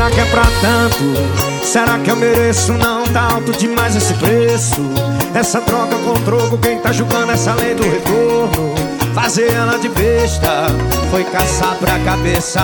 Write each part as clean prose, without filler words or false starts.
Será que é pra tanto? Será que eu mereço? Não tá alto demais esse preço. Essa troca com troco, quem tá julgando essa lei do retorno? Fazer ela de besta foi caçar pra cabeça.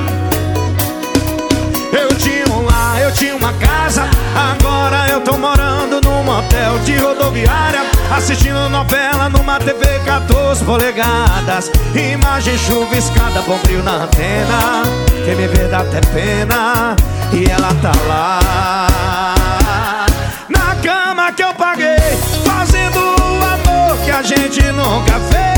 Eu tinha um lar, eu tinha uma casa, agora eu tô morando num motel de rodoviária, assistindo novela numa TV 14 polegadas. Imagem chuviscada, bom brilho na antena, quem me vê dá até pena. E ela tá lá na cama que eu paguei, fazendo o amor que a gente nunca fez.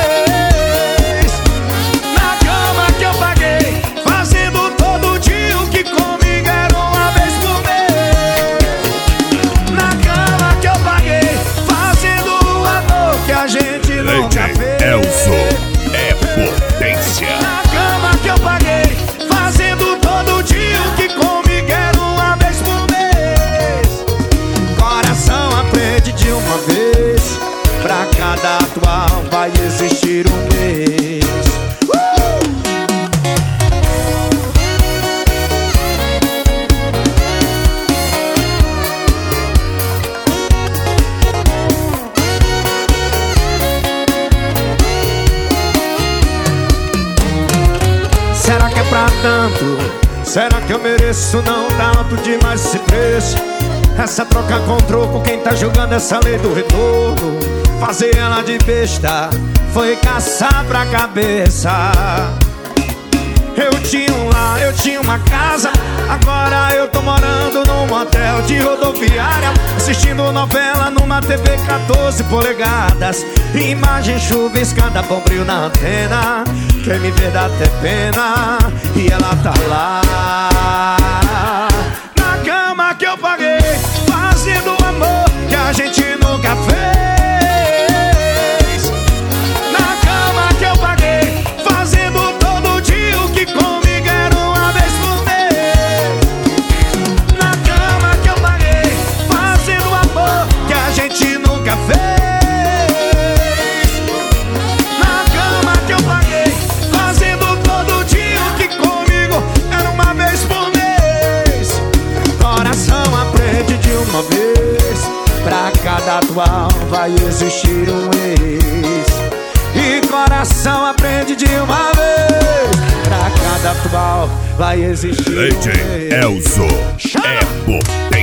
Na cama que eu paguei, fazendo todo dia o que comigo era uma vez por mês. Na cama que eu paguei, fazendo o amor que a gente nunca fez. Elzo é potência. Na cama que eu paguei, fazendo todo dia o que comigo era uma vez por mês. Coração aprende de uma vez, pra cada atual vai existir um mês. Será que é pra tanto? Será que eu mereço? Não tá alto demais esse preço. Essa troca com troco, quem tá julgando essa lei do retorno? Fazer ela de besta foi caçar pra cabeça. Eu tinha um lar, eu tinha uma casa, agora eu tô morando num motel de rodoviária, assistindo novela numa TV 14 polegadas. Imagem chuviscada, bom brilho na antena, quem me vê dá até pena. E ela tá lá na cama que eu paguei, fazendo o amor que a gente nunca fez. Na cama que eu paguei, fazendo todo dia o que comigo era uma vez por mês. Na cama que eu paguei, fazendo o amor que a gente nunca fez. Na cama que eu paguei, fazendo todo dia o que comigo era uma vez por mês. Coração aprende de uma vez, pra cada atual vai existir um ex. E coração aprende de uma vez, pra cada atual vai existir um ex. DJ Elzo é potência.